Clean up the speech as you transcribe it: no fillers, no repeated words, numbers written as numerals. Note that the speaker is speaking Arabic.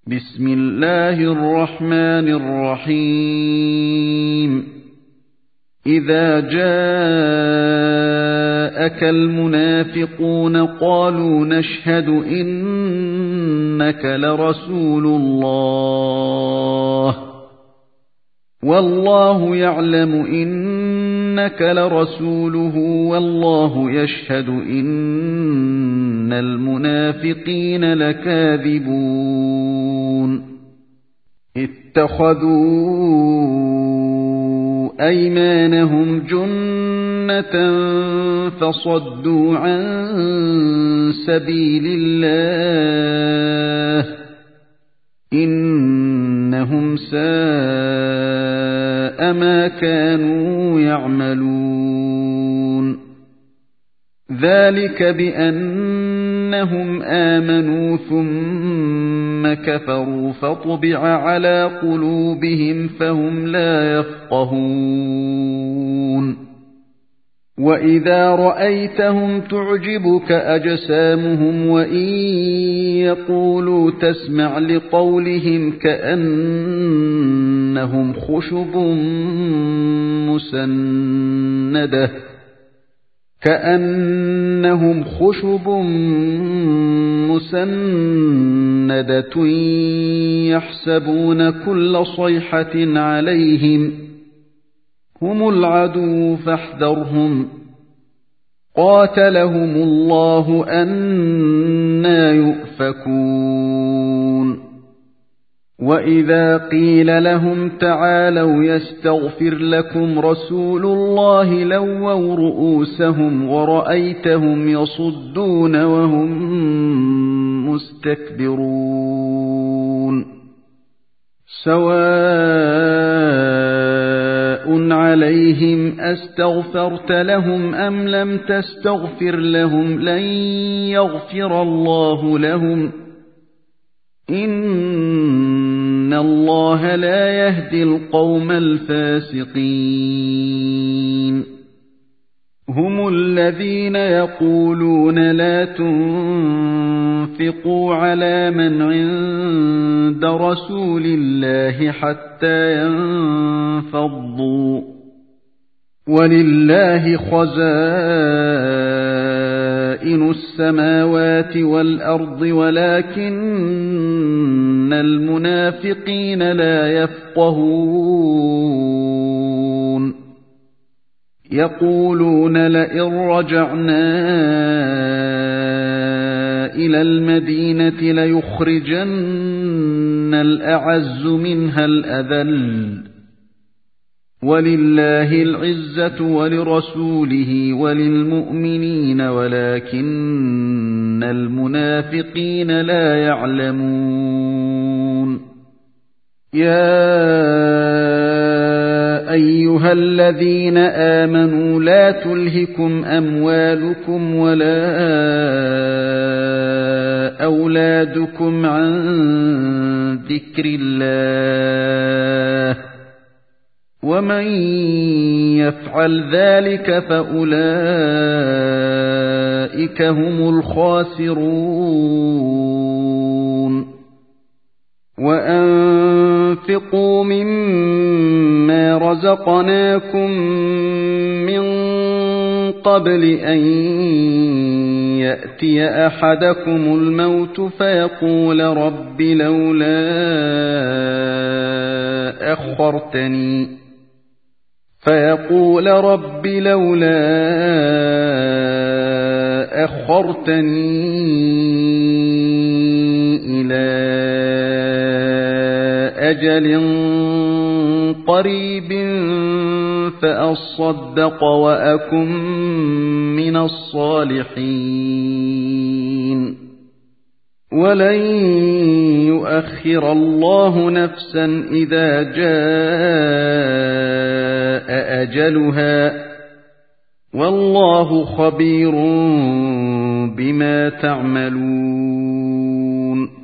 بسم الله الرحمن الرحيم إذا جاءك المنافقون قالوا نشهد إنك لرسول الله والله يعلم إنك لرسوله والله يشهد إن المنافقين لكاذبون اتخذوا أيمانهم جنة فصدوا عن سبيل الله إنهم ساء ما كانوا يعملون ذلك بأنهم آمنوا ثم كفروا فطبع على قلوبهم فهم لا يفقهون وإذا رأيتهم تعجبك أجسامهم وإن يقولوا تسمع لقولهم كأنهم خشب مسندة يحسبون كل صيحة عليهم هم العدو فاحذرهم قاتلهم الله أنى يؤفكون وإذا قيل لهم تعالوا يستغفر لكم رسول الله لووا رؤوسهم ورأيتهم يصدون وهم مستكبرون سواء عليهم أستغفرت لهم أم لم تستغفر لهم لن يغفر الله لهم إن الله لا يهدي القوم الفاسقين هم الذين يقولون لا تنفقوا على من عند رسول الله حتى ينفضوا ولله خزائن السماوات والأرض ولكن المنافقين لا يفقهون يقولون لئن رجعنا إلى المدينة ليخرجن الأعز منها الأذل ولله العزة ولرسوله وللمؤمنين ولكن المنافقين لا يعلمون يا أيها الذين آمنوا لا تلهكم أموالكم ولا أولادكم عن ذكر الله ومن يفعل ذلك فأولئك هم الخاسرون وأنفقوا مما رزقناكم من قبل أن يأتي أحدكم الموت فيقول رب لولا أخرتني إلى أجل قريب فأصدق وأكن من الصالحين ولن يؤخر الله نفسا إذا جاء أجلها والله خبير بما تعملون